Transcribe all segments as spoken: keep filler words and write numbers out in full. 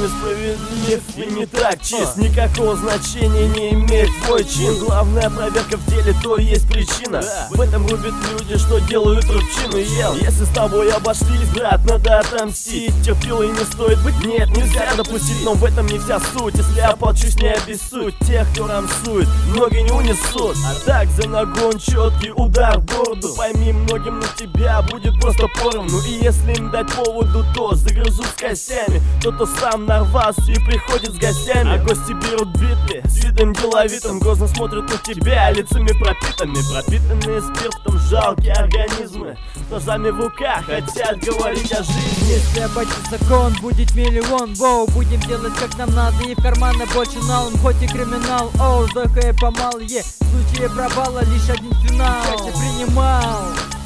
несправедлив и не так чист. Никакого значения не имеет твой чин. Главная проверка в деле, то есть причина. В этом рубят люди, что делают рыбчину. Ел, если с тобой обошлись, брат, надо отомстить. Терпил и не стоит быть, нет, нельзя допустить. Но в этом не вся суть, если ополчусь, не обессудь. Тех, кто рамсует, ноги не унесут. А так за нагон четкий удар в борду. Пойми, многим на тебя будет просто поровну. И если им дать поводу, то загрызут с костями. Кто-то сам нарвался и приходит с гостями. А гости берут биты, с видом деловитым. Грозно смотрят на тебя, лицами пропитанными. Пропитанные спиртом жалкие организмы, с ножами в руках хотят говорить о жизни. Если обойти закон, будет миллион. Воу, будем делать как нам надо. И в карманы больше налом, хоть и криминал. Оу, сдохая помал, е. В случае провала лишь один финал. Я принимал.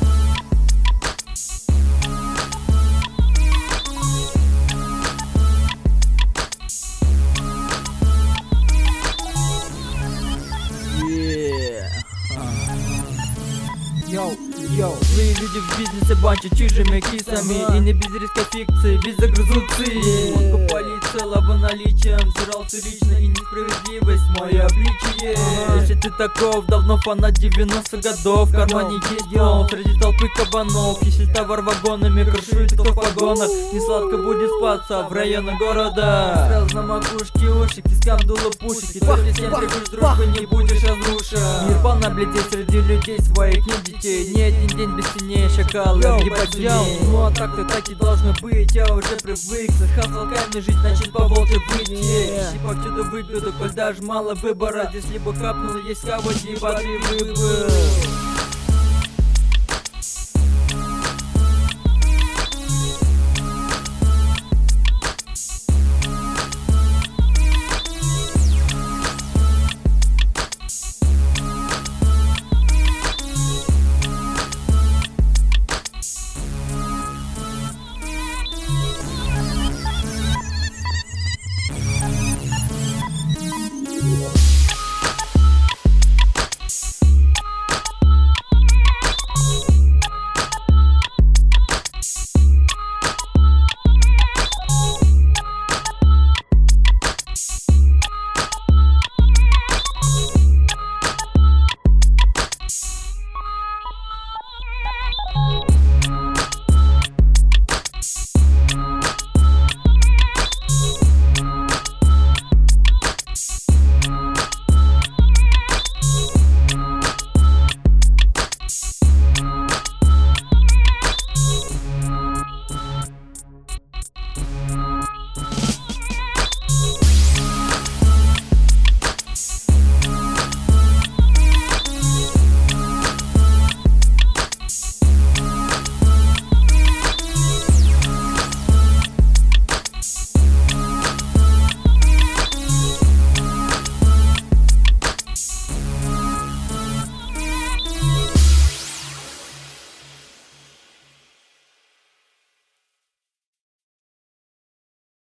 Йоу, йоу, злые люди в бизнесе банчат чужими кисами. И не без риска фикции, без загрызуцы. Он купали целого наличием, взирался лично и несправедливость мое обличие. Если ты таков, давно фанат девяностых годов. В кармане есть дом, среди толпы кабанов. Если товар вагонами крушует, кто в погонах. Не сладко будет спаться в районах города. Стрел на макушке уши, кискам дуло пушек. И ты всем прибудешь дружбы, не будешь разрушен. Мир пал на бледе среди людей своих, не детей. Не один день без теней, шакалы, ебать сильней. Ну а так-то так и должно быть, я уже привык. Слыхал толками жить, значит по волте быть. Ищи повсюду выгоду, коль даже мало выбора. Здесь либо хапнул, есть кого-то, либо ты выбор.